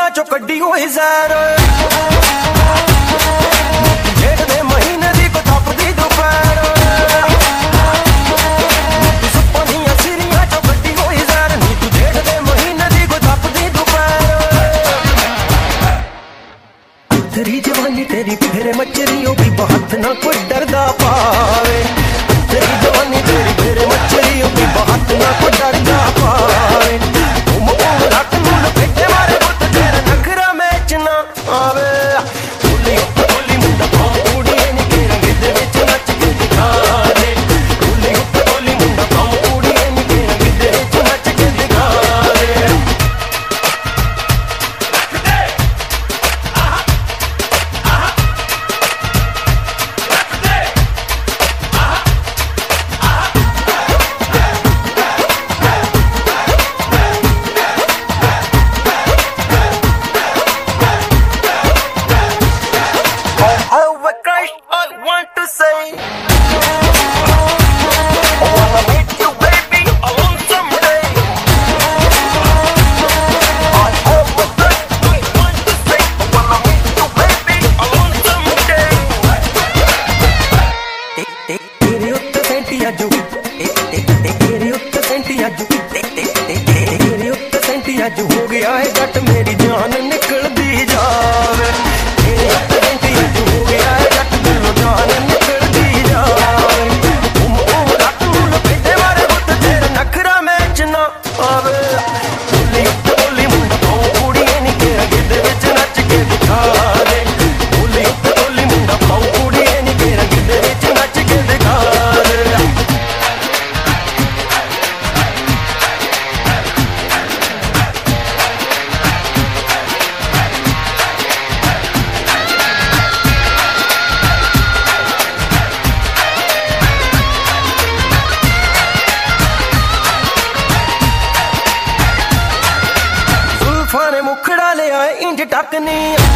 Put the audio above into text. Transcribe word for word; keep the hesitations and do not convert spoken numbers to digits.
चो कड्डी होई ज़हर जेठ दे महीने दी को तपदी दोपहर सुप्पां दियां सिरियां चो कड्डी होई ज़हर नी तू जेठ दे महीने दी को तपदी दोपहर तेरी जवानी तेरी फेरे मचरियों की बहुत ना कोई डरदा पावे तेरी जवानी तेरी फेरे मचरियों की बहुत ना कोई डरदा पावे तुम उम रख मुल बेटे मारे बुत तेरे नखरा मैच ना आवे बोली बोली मुंडा पाँव कूड़िए नी के रंग दे विच नच के दिखा दे बोली बोली मुंडा पाँव कूड़िए नी के रंग दे विच नच के दिखा दे अज हो गया है जट मेरी जान निकल दी जावे अज हो गया है जट मेरी जान निकल दी जावे उम उम रख मुल बेटे मारे बुत तेरे नखरा मैच ना आवे बोली बोली मुंडा पाँव कूड़िए नी के अगे दे विच नच के दिखा दे बोली बोली मुंडा पाँव कूड़िए नी के अगे दे विच नच के दिखा दे मुखड़ा ले आए इंज टकनी